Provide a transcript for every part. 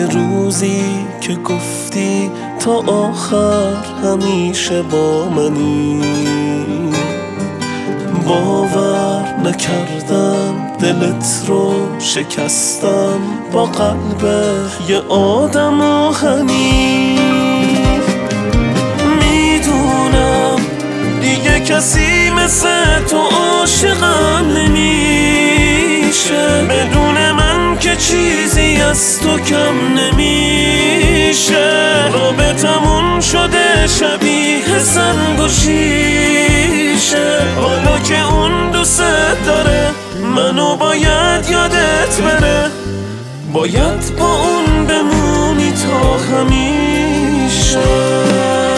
روزی که گفتی تا آخر همیشه با منی، باور نکردم دلت رو شکستم با قلب یه آدم آهنی. میدونم دیگه کسی مثل تو عاشقم نمیشه، بدون من که چیزی از تو کم نمیشه. رابطمون شده شبیه سنگ و شیشه، حالا که اون دوست داره منو باید یادت بره، باید با اون بمونی تا همیشه.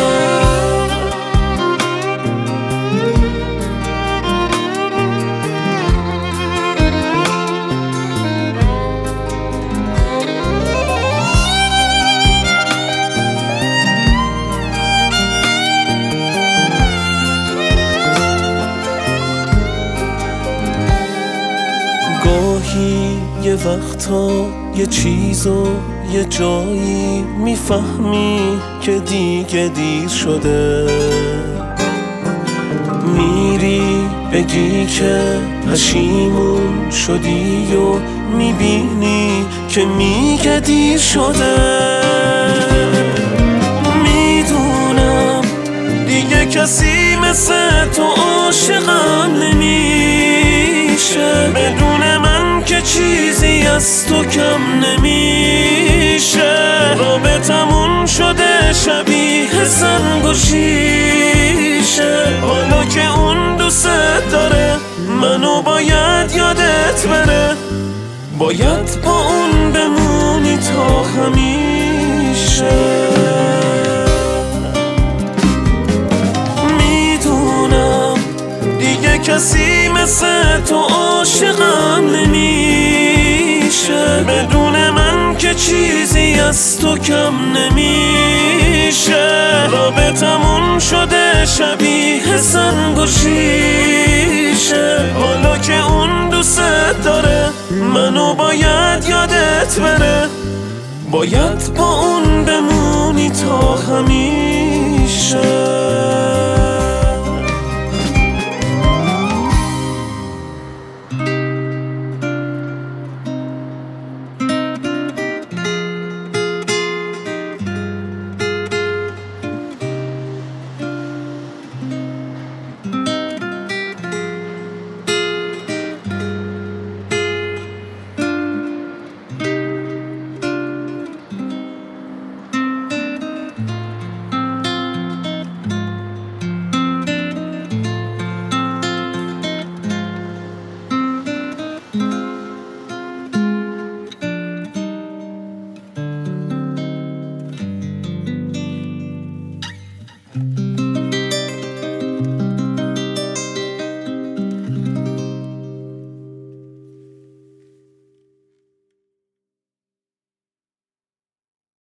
گاهی یه وقتا یه چیزو یه جایی میفهمی که دیگه دیر شده، میری بگی که پشیمون شدی و میبینی که میگه دیر شده. میدونم دیگه کسی مثل تو عاشقم نمیشه، بدون من که چیزی از تو کم نمیشه. رابطمون شده شبیه سنگ و شیشه، حالا که اون دوست داره منو باید یادت بره، باید با اون بمونی تا همیشه. کسی مثل تو عاشقم نمیشه، بدون من که چیزی از تو کم نمیشه. رابطمون شده شبیه سنگ و شیشه، حالا که اون دوست داره منو باید یادت بره، باید با اون بمونی تا همیشه.